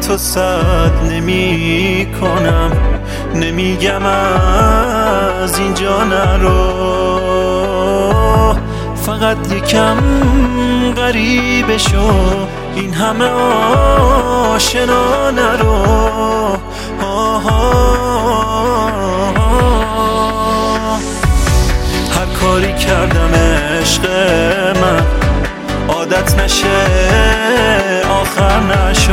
تو صد نمی کنم، نمیگم از اینجا نرو، فقط یکم غریبه شو، این همه آشنا نرو. هر کاری کردم عشق من عادت نشه آخر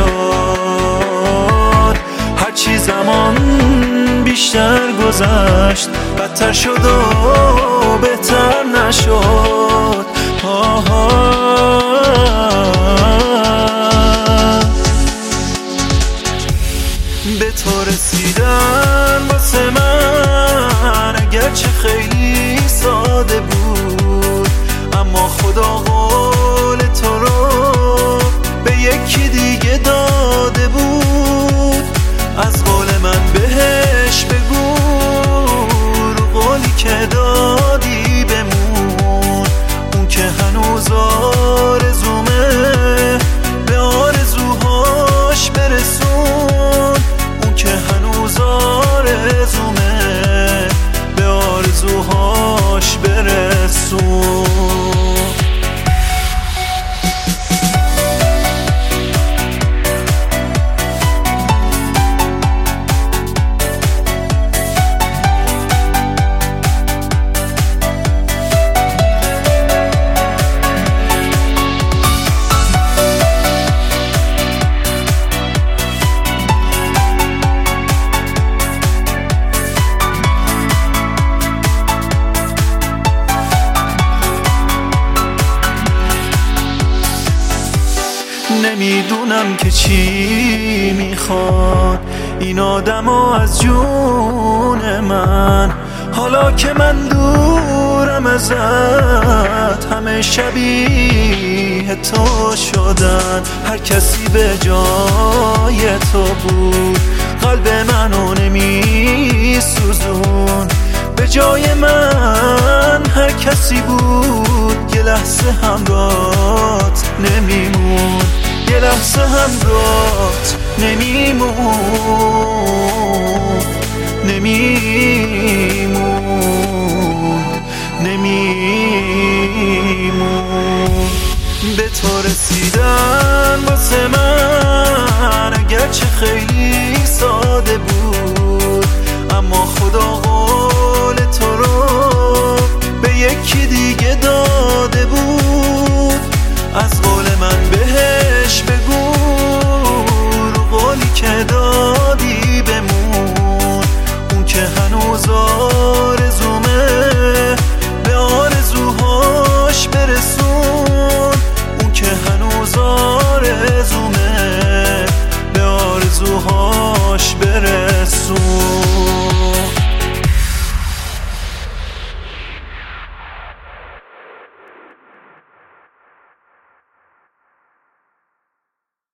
نشد، هرچی زمان بیشتر گذشت بدتر شد و بهتر نشد. به تو رسیدن واسه من اگرچه خیلی ساده بود، اما خدا قول تو رو به یکی دیگه داده بود. از قول من بهش بگو رو قولی که دادی بمون، اون که هنوز آرزومه به آرزوهاش برسون، اون که هنوز آرزومه به آرزوهاش برسون. نمیدونم که چی میخواد این آدمو از جون من، حالا که من دورم ازت همه شبیه تو شدن. هر کسی به جای تو بود قلب منو نمیسوزون، به جای من هر کسی بود یه لحظه همراهت نمیمون، یه لحظه همراهت نمیمون، نمیمون. به تو